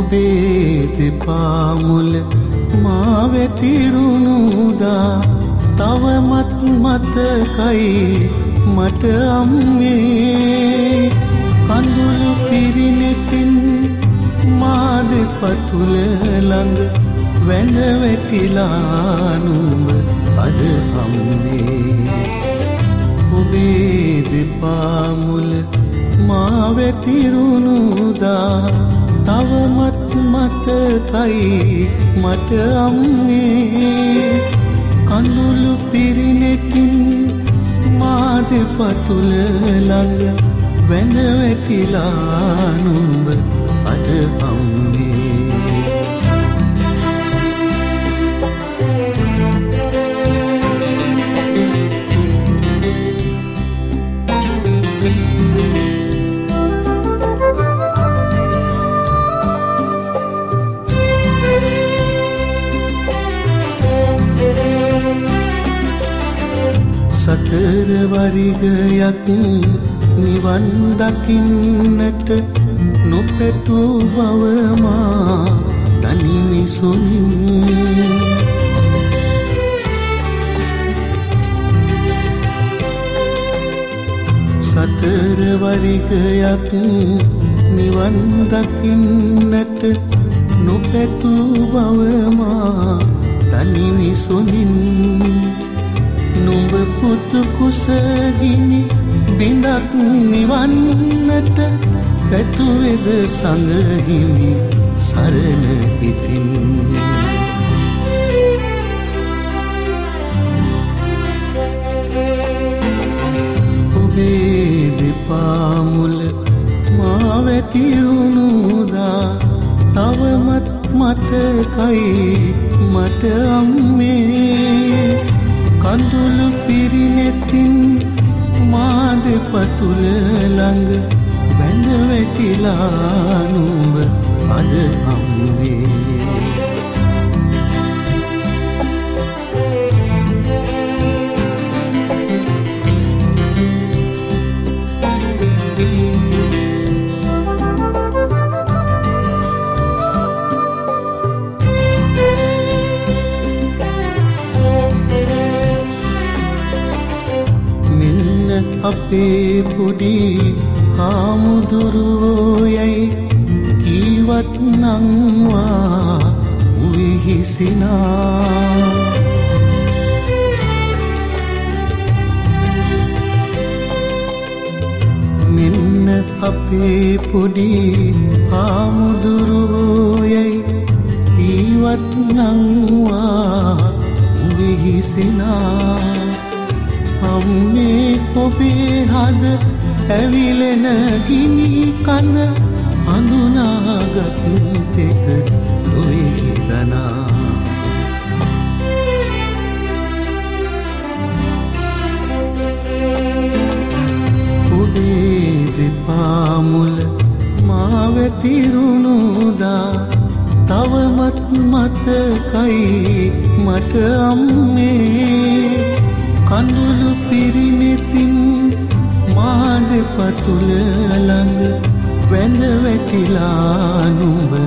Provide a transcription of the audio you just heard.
ඔබේ දෙපා මුල මා වැතිරුණුදා තවමත් මතකයි මට අම්මේ කඳුළු පිරිනෙතින් මා දෙපතුල ළඟ වැඳ වැටිලා නුඹ අද අම්මේ ඔබේ දෙපා මුල මා වැතිරුණුදා තවමත් මතකයි මට අම්මේ කඳුළු පිරිනෙතින් මා දෙපතුල ළඟ වැඳ වැටිලා නුඹ අද අම්මේ සතර වරිගයක් නිවන් දකින්නට නොපැතූ බව මා දනිමි සොනින් සතර වරිගයක් නිවන් දකින්නට නොපැතූ බව මා දනිමි සොනින් නුඹ පුතු කුසගිනි බිඳක් නිවන්නට පැතුවේද සංගහිමි සරණ හිතින් ඔබේ දෙපා මුල මා වැතිරුණුදා තවමත් මතකයි මට අම්මේ කඳුළු පිරිනෙතින් මා දෙපතුල ළඟ වැඳ වැටිලා නුඹ අද අම්මේ අපේ පොඩි හාමුදුරුවෝ යයි කීවත් නංවා උවිහිසිනා මෙන්න අපේ පොඩි හාමුදුරුවෝ යයි කීවත් නංවා උවිහිසිනා අම්මේ ඔබේ හද ඇවිලෙන ගිනි කඳ හඳුනාගත් තෙත ලොවේදනා ඔබේ දෙපා මුල මා වැතිරුණුදා තවමත් මතකයි මට අම්මේ කඳුළු පිරිනෙතින් මා දෙපතුල ළඟ වැඳ වැටිලා නුඹ